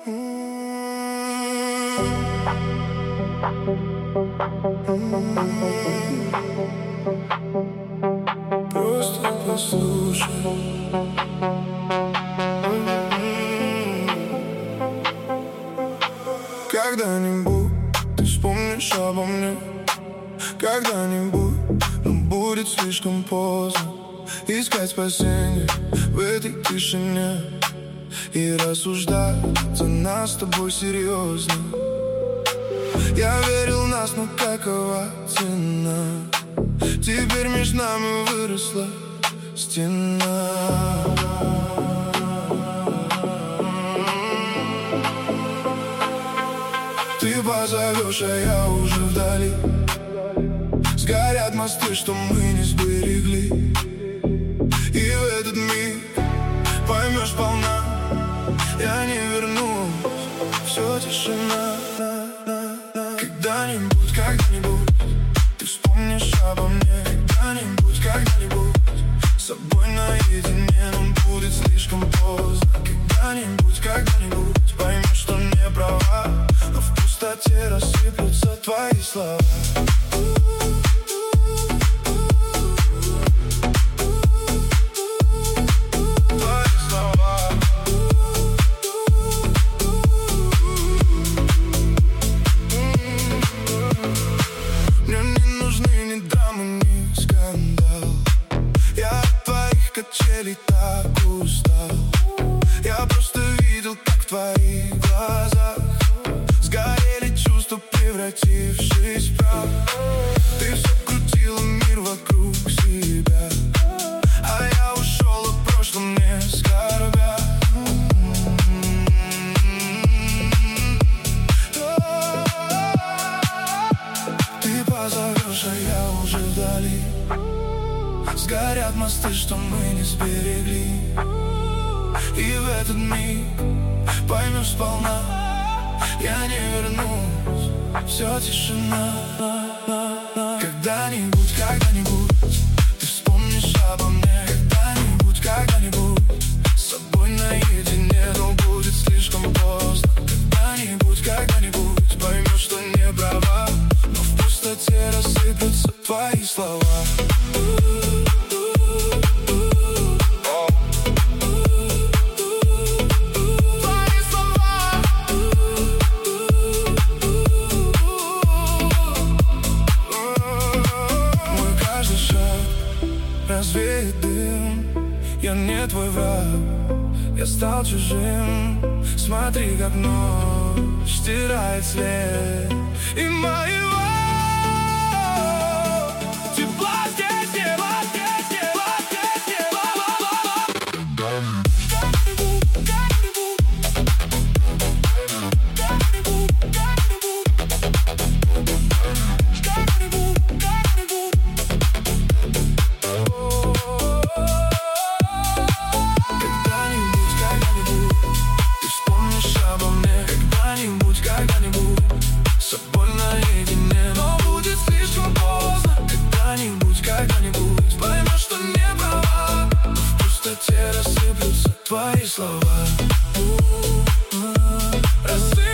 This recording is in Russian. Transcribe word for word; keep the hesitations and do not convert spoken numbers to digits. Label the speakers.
Speaker 1: Просто послушай. Когда-нибудь ты вспомнишь обо мне, когда-нибудь, но будет слишком поздно искать спасение в этой тишине и рассуждать за нас с тобой серьезно. Я верил в нас, но какова цена? Теперь между нами выросла стена. Ты позовешь, а я уже вдали. Сгорят мосты, что мы не сберегли. И в этот миг поймешь сполна, я не вернусь, все тишина. Когда-нибудь, когда-нибудь ты вспомнишь обо мне. Когда-нибудь, когда-нибудь с собой наедине, но будет слишком поздно. Когда-нибудь, когда-нибудь поймешь, что не права, но в пустоте рассыплются твои слова. Так устал. Я просто видел, как в твоих глазах сгорели чувства, превратившись в прах. Ты все крутила мир вокруг себя, а я ушел о прошлом, не скорбя. Ты позовешь, а я уже вдали. Сгорят мосты, что мы не сберегли. И в этот миг поймешь сполна, я не вернусь, все тишина. Когда-нибудь, когда-нибудь ты вспомнишь обо мне. Когда-нибудь, когда-нибудь с собой наедине, но будет слишком поздно. Когда-нибудь, когда-нибудь поймешь, что не права, но в пустоте рассыплются твои слова. Развеет дым, я не твой враг, я стал чужим. Смотри, как ночь стирает след и моего тепла здесь нет, здесь нет, здесь нет. Твои слова рассыпаются.